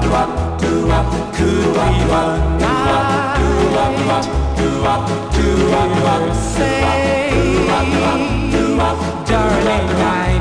could be one night to say, darling, I